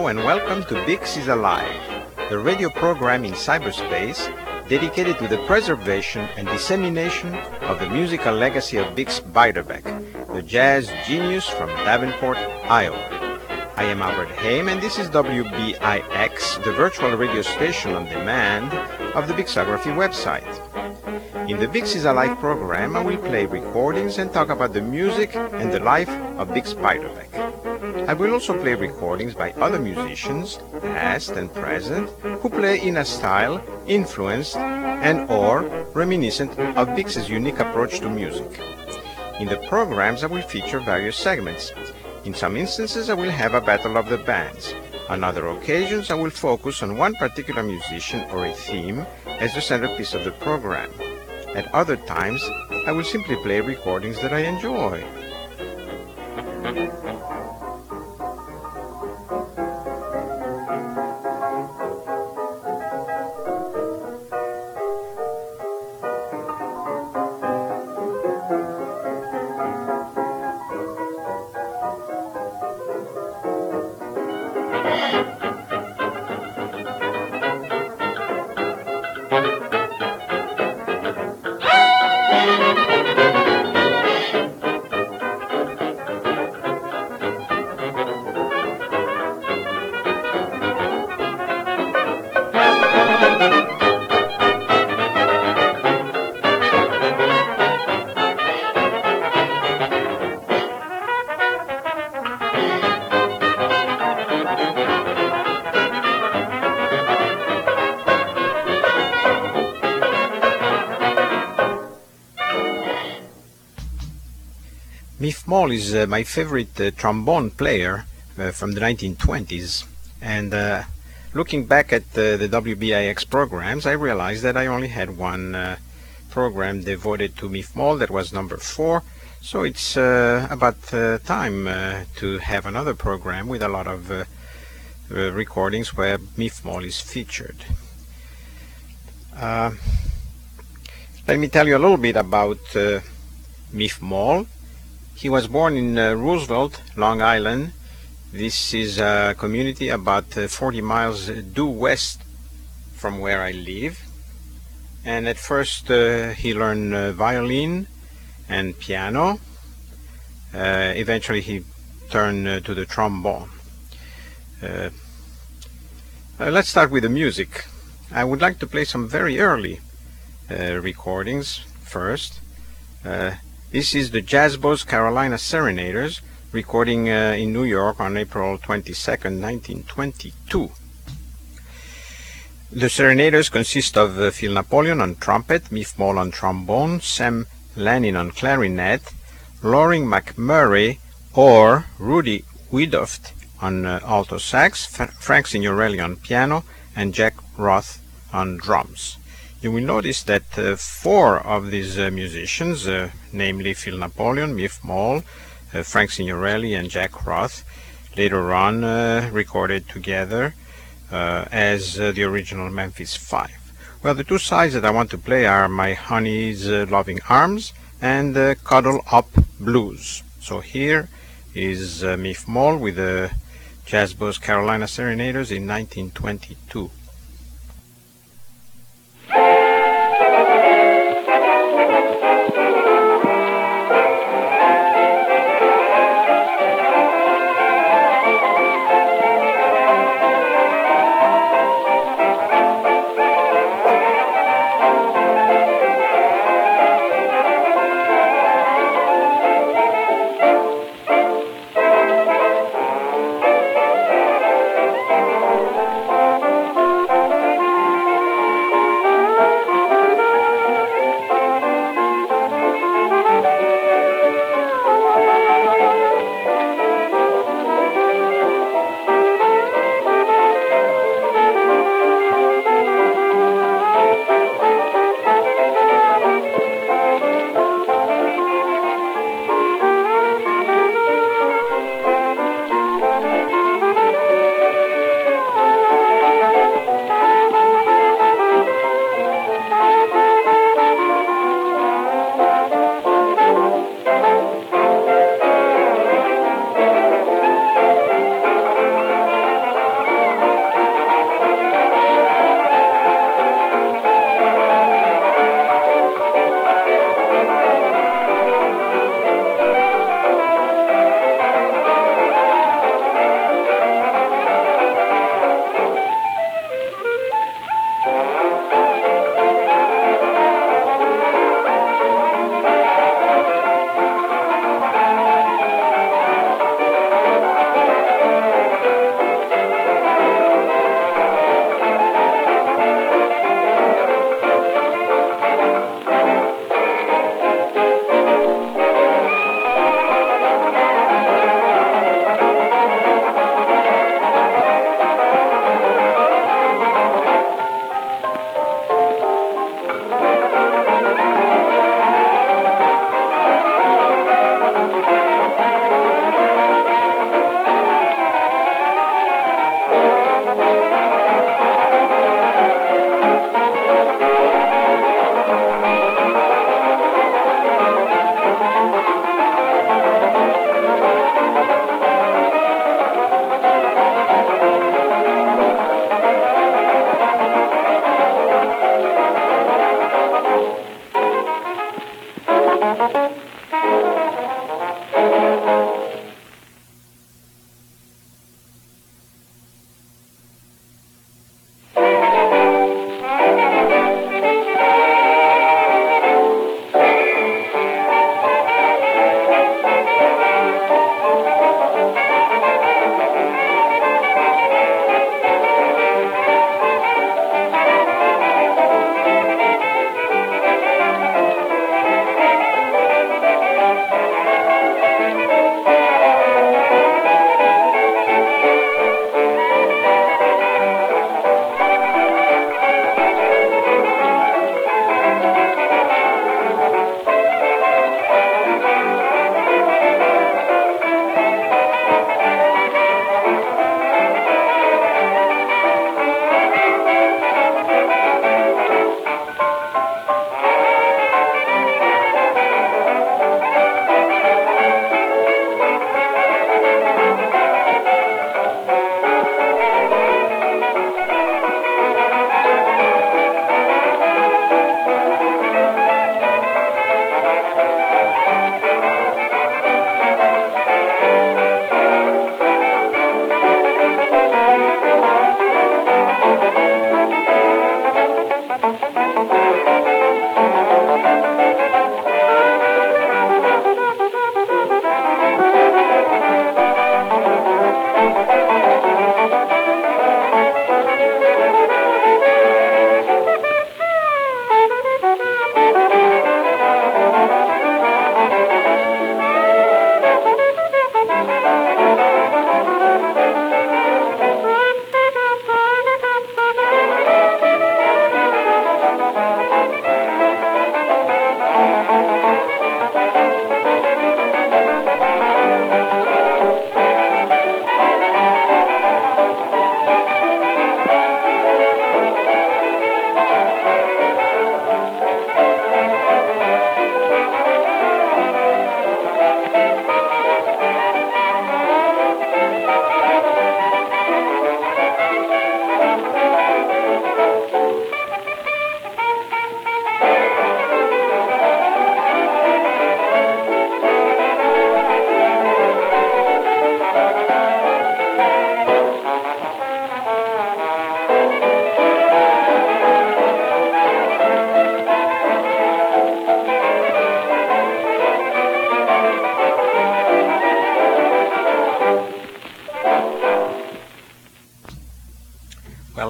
Hello and welcome to Bix is Alive, the radio program in cyberspace dedicated to the preservation and dissemination of the musical legacy of Bix Beiderbecke, the jazz genius from Davenport, Iowa. I am Albert Haim and this is WBIX, the virtual radio station on demand of the Bixography website. In the Bix is Alive program, I will play recordings and talk about the music and the life of Bix Beiderbecke. I will also play recordings by other musicians, past and present, who play in a style influenced and or reminiscent of Bix's unique approach to music. In the programs, I will feature various segments. In some instances, I will have a battle of the bands. On other occasions, I will focus on one particular musician or a theme as the centerpiece of the program. At other times, I will simply play recordings that I enjoy. Miff Mall is my favorite trombone player from the 1920s, and looking back at the WBIX programs, I realized that I only had one program devoted to Miff Mall. That was number 4, so it's about time to have another program with a lot of recordings where Miff Mall is featured. Let me tell you a little bit about Miff Mall. He was born in Roosevelt, Long Island. This is a community about 40 miles due west from where I live. And at first he learned violin and piano. Eventually he turned to the trombone. Let's start with the music. I would like to play some very early recordings first. This is the Jazzbo's Carolina Serenaders, recording in New York on April 22nd, 1922. The Serenaders consist of Phil Napoleon on trumpet, Miff Mall on trombone, Sam Lanin on clarinet, Loring McMurray or Rudy Wiedoeft on alto sax, Frank Signorelli on piano, and Jack Roth on drums. You will notice that 4 of these musicians, namely Phil Napoleon, Miff Mall, Frank Signorelli, and Jack Roth, later on recorded together as the original Memphis 5. Well, the 2 sides that I want to play are My Honey's Loving Arms and Cuddle Up Blues. So here is Miff Mall with the Jazzbo's Carolina Serenaders in 1922.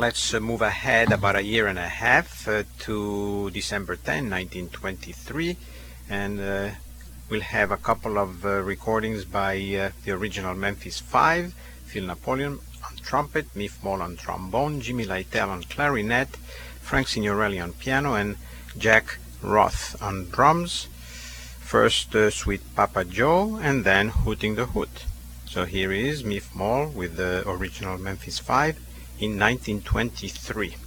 let's move ahead about a year and a half to December 10, 1923, and we'll have a couple of recordings by the original Memphis Five: Phil Napoleon on trumpet, Miff Mall on trombone, Jimmy Lytle on clarinet, Frank Signorelli on piano, and Jack Roth on drums. First Sweet Papa Joe, and then Hooting the Hoot. So here is Miff Mall with the original Memphis Five in 1923.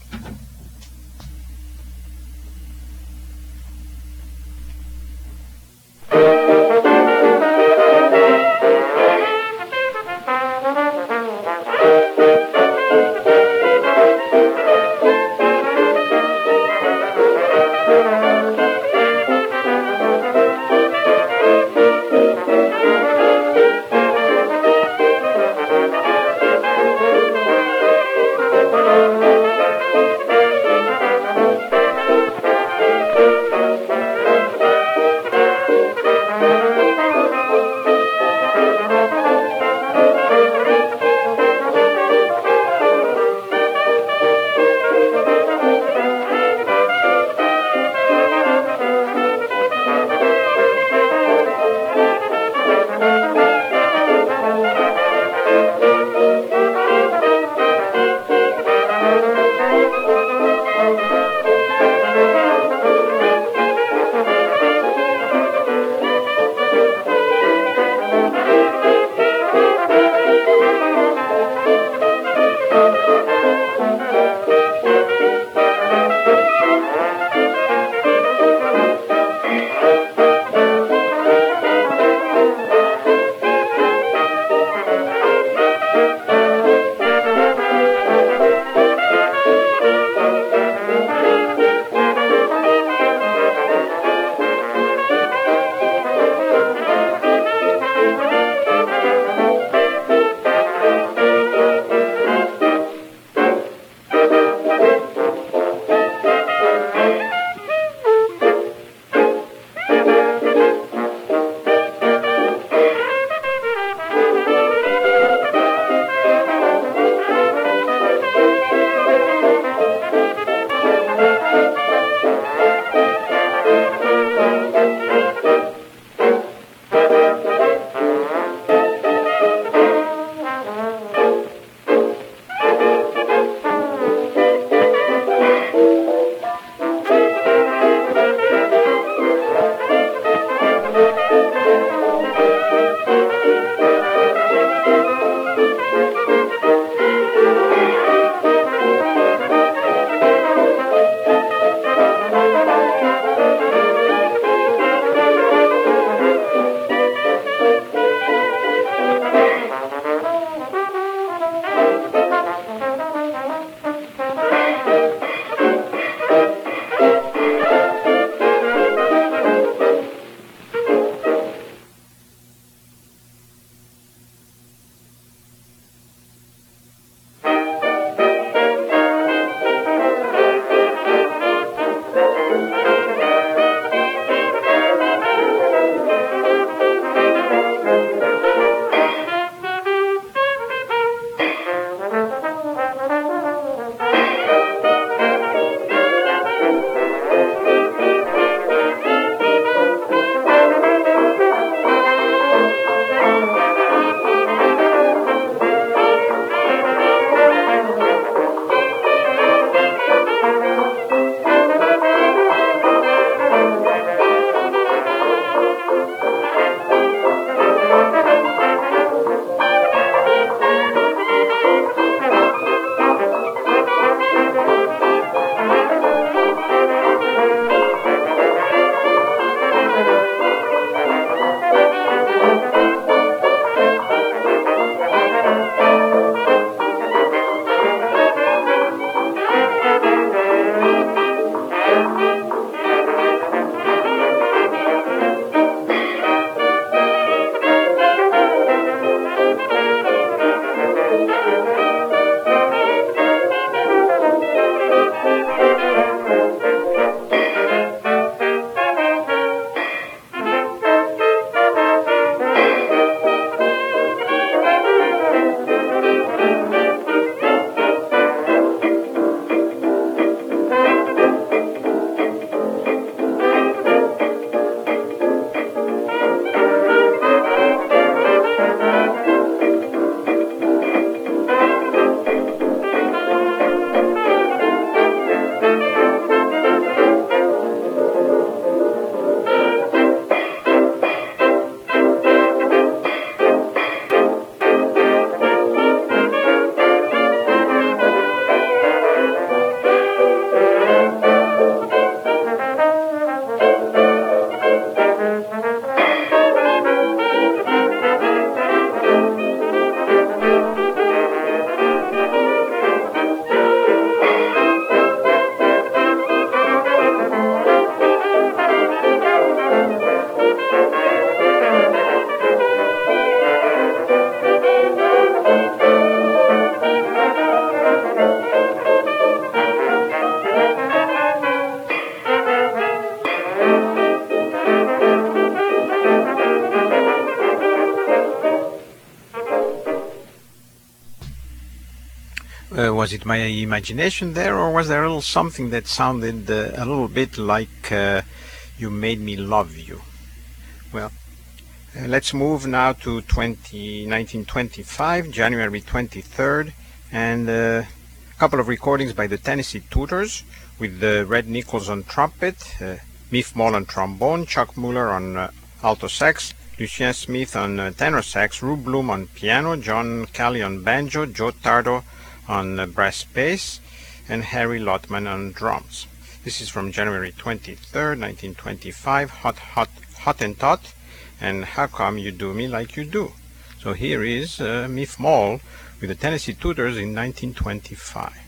was it my imagination there, or was there a little something that sounded a little bit like You Made Me Love You? Well, let's move now to 1925, January 23rd, and a couple of recordings by the Tennessee Tutors with Red Nichols on trumpet, Miff Moll on trombone, Chuck Muller on alto sax, Lucien Smith on tenor sax, Rube Bloom on piano, John Kelly on banjo, Joe Tardo on brass bass, and Harry Lotman on drums. This is from January 23rd, 1925, Hot and Tot, and How Come You Do Me Like You Do. So here is Miff Moll with the Tennessee Tutors in 1925.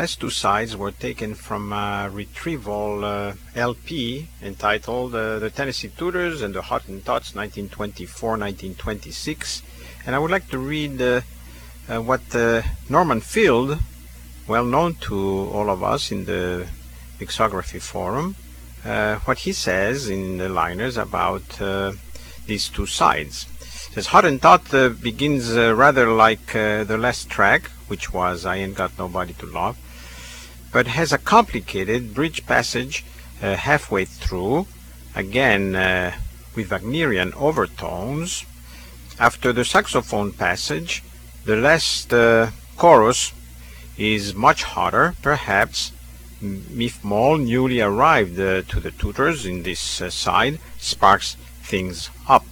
last two sides were taken from a retrieval LP entitled The Tennessee Tutors and the Hottentots 1924-1926. And I would like to read what Norman Field, well known to all of us in the Mixography Forum, what he says in the liners about these two sides. It says, Hottentot begins rather like the last track, which was I Ain't Got Nobody to Love, but has a complicated bridge passage halfway through, again with Wagnerian overtones. After the saxophone passage, the last chorus is much hotter, perhaps. Miff Moll, newly arrived to the Tutors in this side, sparks things up.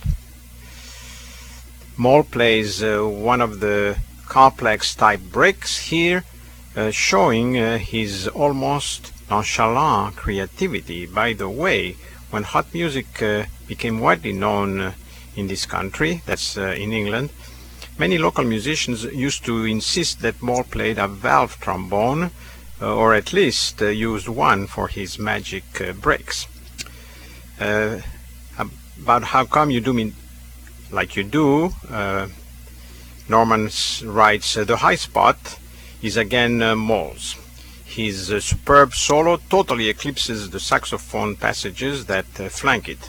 Moll plays one of the complex type breaks here, showing his almost nonchalant creativity. By the way, when hot music became widely known in this country, that's in England, many local musicians used to insist that Moll played a valve trombone, or at least used one for his magic breaks. About how come you do me like you do, Norman writes, the high spot is again Moll's. His superb solo totally eclipses the saxophone passages that flank it.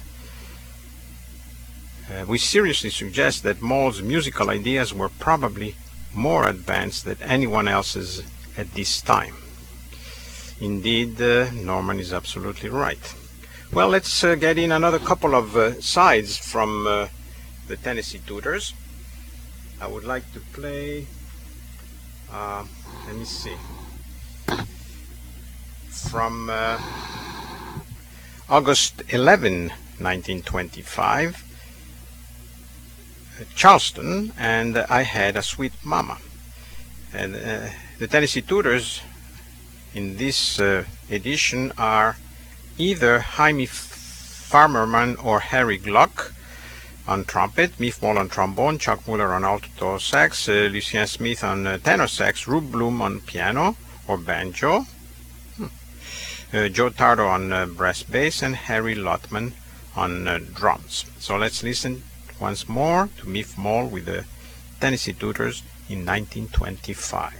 We seriously suggest that Moll's musical ideas were probably more advanced than anyone else's at this time. Indeed, Norman is absolutely right. Well, let's get in another couple of sides from the Tennessee Tutors. I would like to play, let me see, from August 11, 1925, Charleston, and I Had a Sweet Mama. And the Tennessee Tutors in this edition are either Jaime Farmerman or Harry Gluck on trumpet, Miff Moll on trombone, Chuck Muller on alto sax, Lucien Smith on tenor sax, Rube Bloom on piano or banjo, Joe Tardo on brass bass, and Harry Lotman on drums. So let's listen once more to Miff Moll with the Tennessee Tutors in 1925.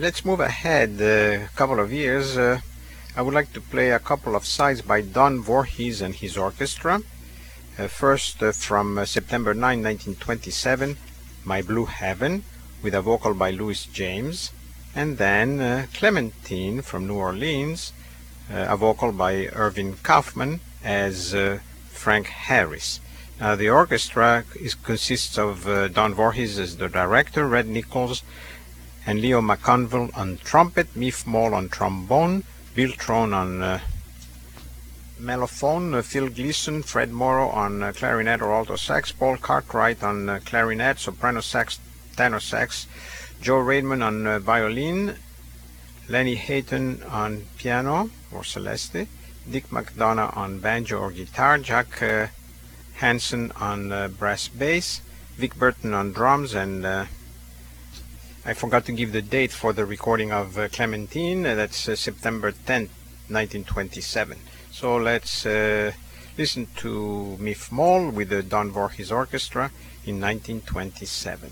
Let's move ahead a couple of years. I would like to play a couple of sides by Don Voorhees and his orchestra. First, from September 9, 1927, My Blue Heaven, with a vocal by Louis James, and then Clementine from New Orleans, a vocal by Irving Kaufman as Frank Harris. The orchestra consists of Don Voorhees as the director, Red Nichols and Leo McConville on trumpet, Miff Mall on trombone, Bill Trone on mellophone, Phil Gleason, Fred Morrow on clarinet or alto sax, Paul Cartwright on clarinet, soprano sax, tenor sax, Joe Raymond on violin, Lenny Hayton on piano or celeste, Dick McDonough on banjo or guitar, Jack Hansen on brass bass, Vic Burton on drums, and I forgot to give the date for the recording of Clementine. That's September 10th, 1927. So let's listen to Miff Mall with the Don Voorhees Orchestra in 1927.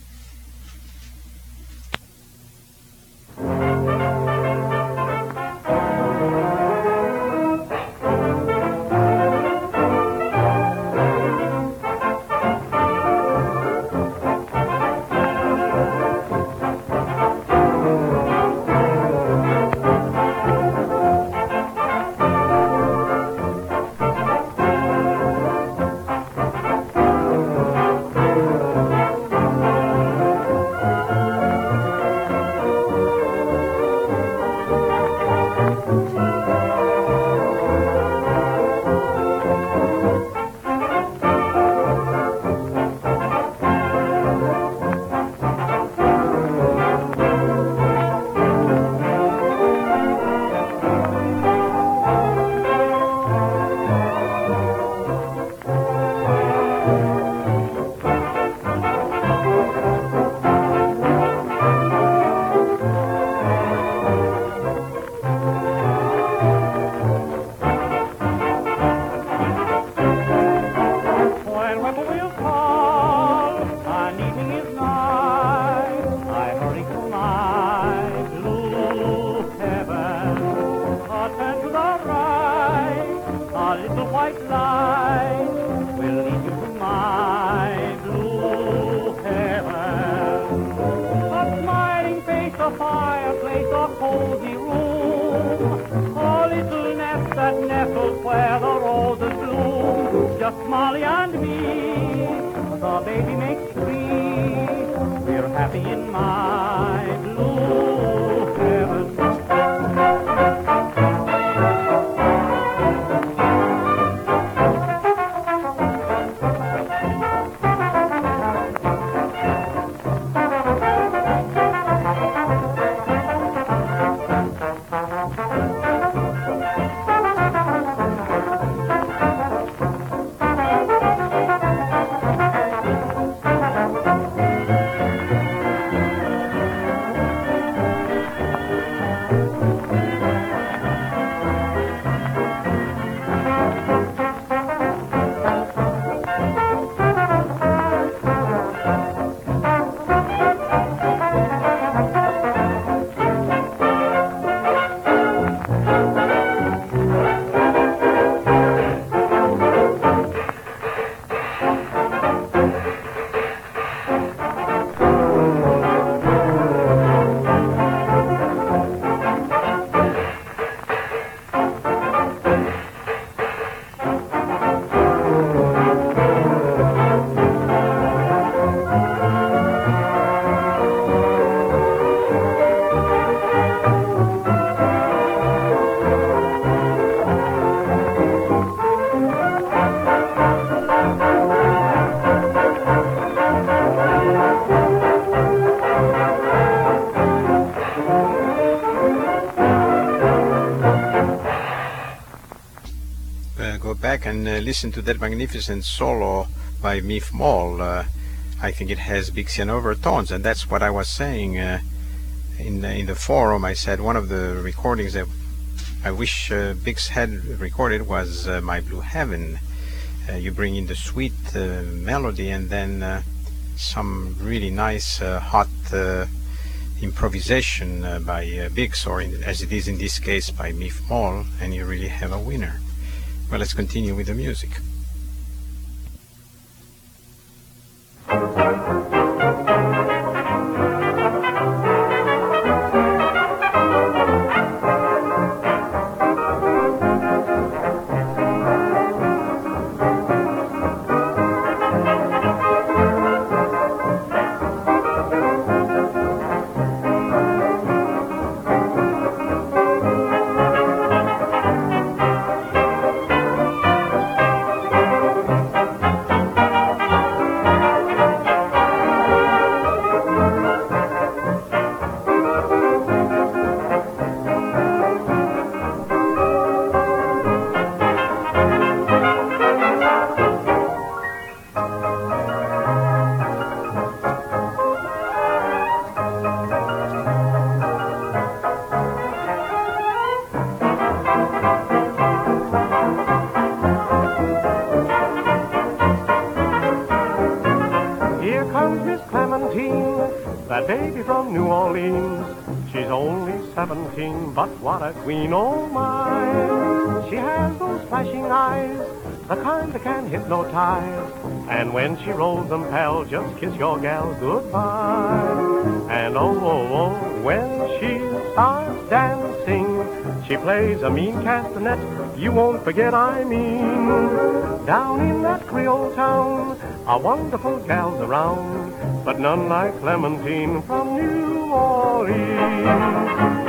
And listen to that magnificent solo by Miff Mall. I think it has Bixian overtones, and that's what I was saying in the forum. I said one of the recordings that I wish Bix had recorded was My Blue Heaven. You bring in the sweet melody and then some really nice hot improvisation by Biggs, or as it is in this case by Miff Mall, and you really have a winner. Well, let's continue with the music. That baby from New Orleans, she's only 17, but what a queen, oh my. She has those flashing eyes, the kind that can hypnotize, and when she rolls them, pal, just kiss your gal goodbye. And when she starts dancing, she plays a mean castanet, you won't forget I mean. Down in that Creole town, a wonderful gal's around, but none like Clementine from New Orleans.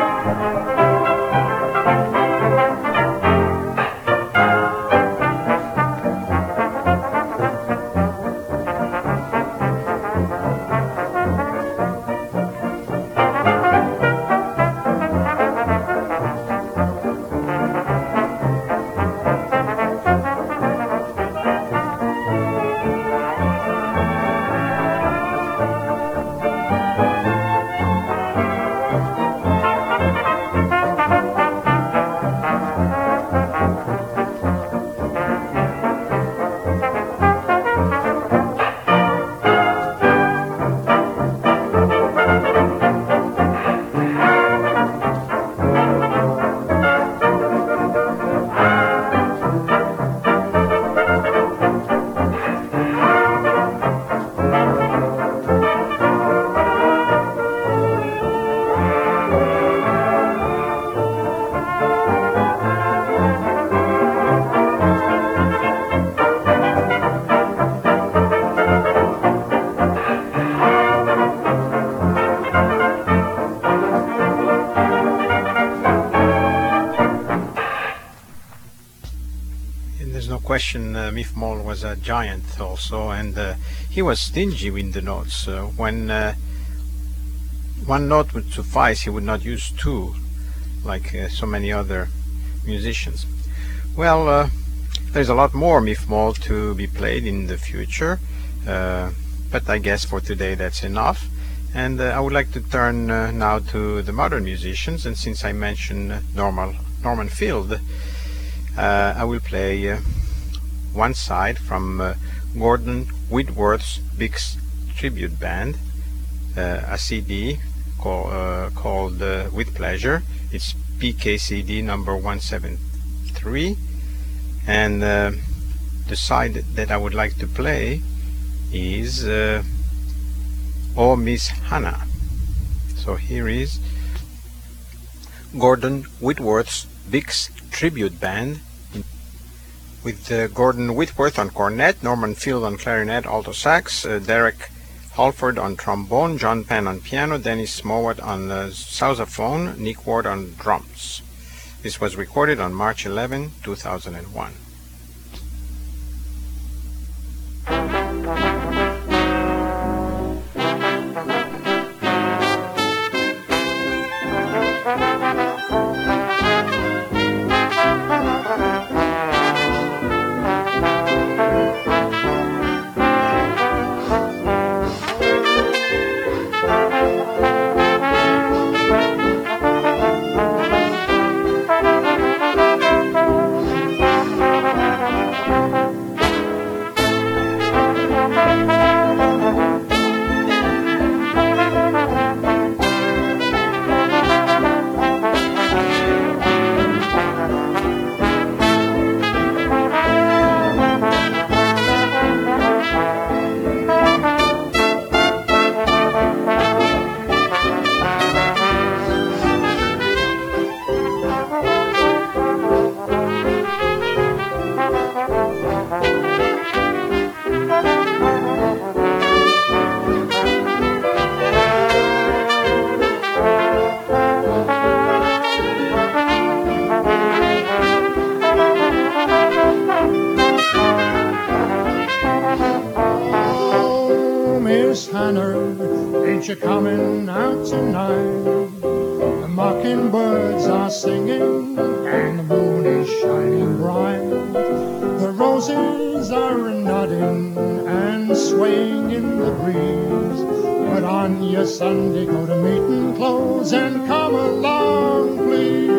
Question, Miff Mall was a giant also, and he was stingy with the notes. When one note would suffice, he would not use two, like so many other musicians. Well, there's a lot more Miff Mall to be played in the future, but I guess for today that's enough. And I would like to turn now to the modern musicians, and since I mentioned Norman Field, I will play one side from Gordon Whitworth's Biggs Tribute Band, a CD called With Pleasure. It's PKCD number 173, and the side that I would like to play is Oh Miss Hannah. So here is Gordon Whitworth's Biggs Tribute Band, with Gordon Whitworth on cornet, Norman Field on clarinet, alto sax, Derek Halford on trombone, John Penn on piano, Dennis Mowat on sousaphone, Nick Ward on drums. This was recorded on March 11, 2001. Won't you coming out tonight? The mockingbirds are singing and the moon is shining bright. The roses are nodding and swaying in the breeze. Put on your Sunday go to meeting clothes and come along, please.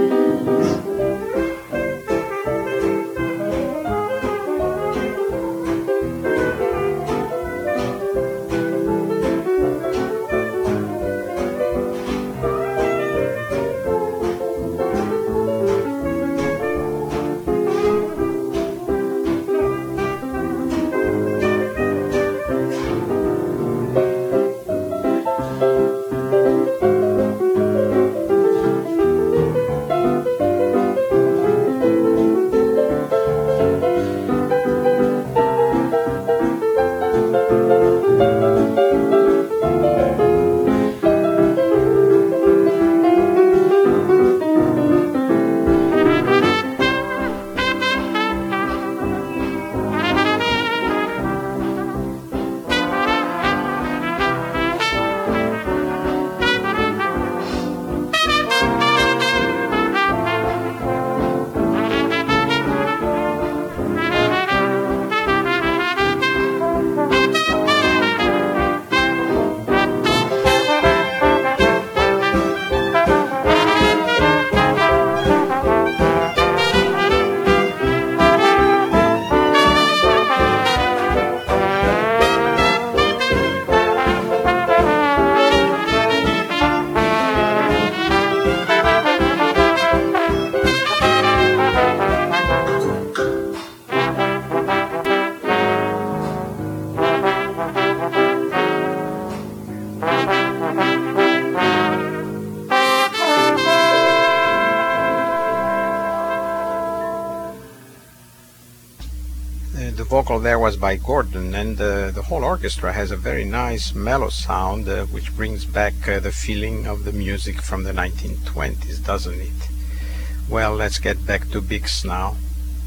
The vocal there was by Gordon, and the whole orchestra has a very nice mellow sound which brings back the feeling of the music from the 1920s, doesn't it? Well, let's get back to Bix now.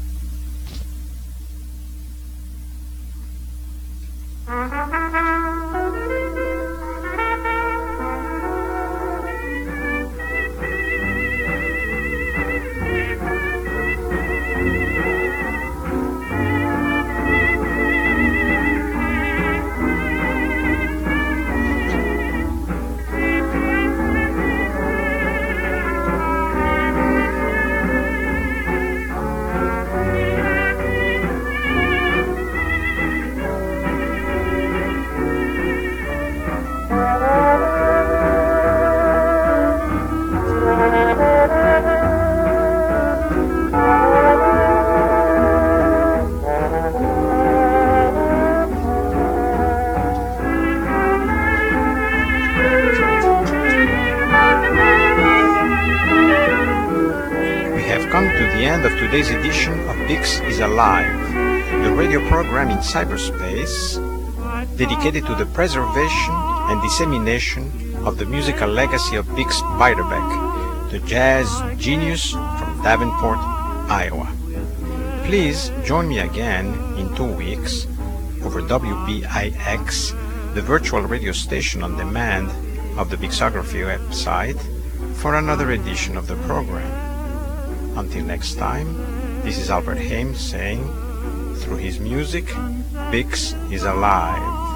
Of today's edition of Bix is Alive, the radio program in cyberspace dedicated to the preservation and dissemination of the musical legacy of Bix Beiderbecke, the jazz genius from Davenport, Iowa. Please join me again in 2 weeks over WBIX, the virtual radio station on demand of the Bixography website, for another edition of the program. Until next time, this is Albert Haim saying, through his music, Bix is alive.